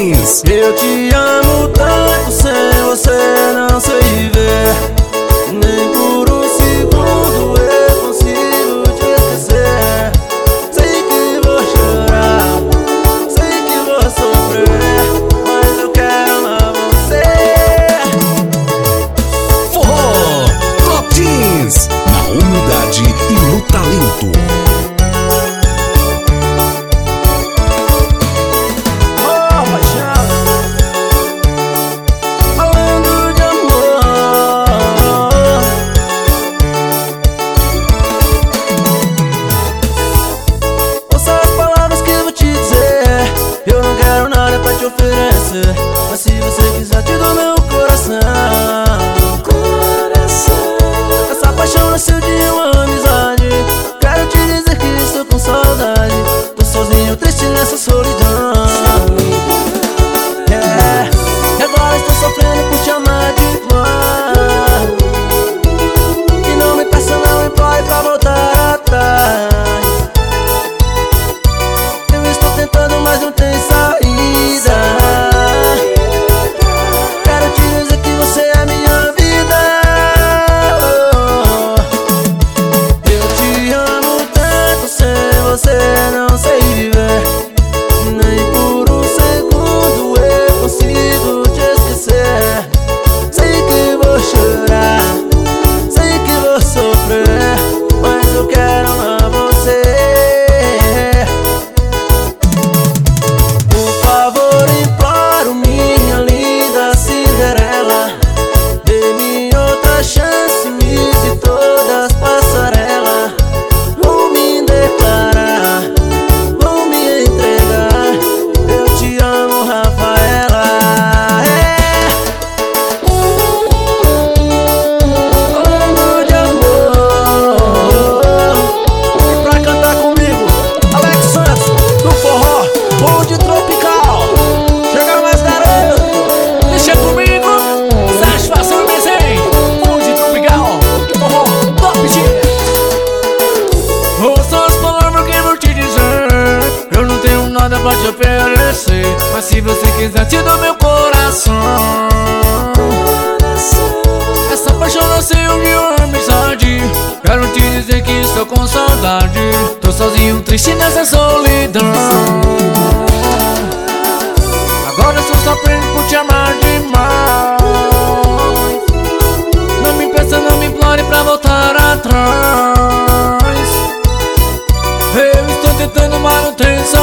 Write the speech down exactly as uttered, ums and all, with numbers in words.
Teens. Eu te amo tanto, sem você não sei viver. Nem por um segundo eu consigo te esquecer. Sei que vou chorar, sei que vou sofrer, mas eu quero amar você. Forró Top Teens, na humildade e no talento. Mas se você quiser te dou meu coração, coração. Essa paixão nasceu de uma amizade. Quero te dizer que estou com saudade. Tô sozinho, triste nessa solidão. Yeah. E agora estou sofrendo por te amar de igual. E não me peça, não implore pra voltar atrás. Eu estou tentando, mas não tem saída. Você não sei viver. Nem por um segundo eu consigo te esquecer. Sei que vou chorar, sei que vou sofrer, mas eu quero amar você. Por favor, imploro, minha linda Cinderela, dê-me outra chance, me de todas as passarelas. Vou me declarar, pra te oferecer, mas se você quiser te dou meu coração. Essa paixão nasceu de uma amizade. Quero te dizer que estou com saudade. Tô sozinho, triste nessa solidão. Agora estou sofrendo por te amar demais. Não me peça, não me implore pra voltar atrás. Eu estou tentando, mas não tenho saída.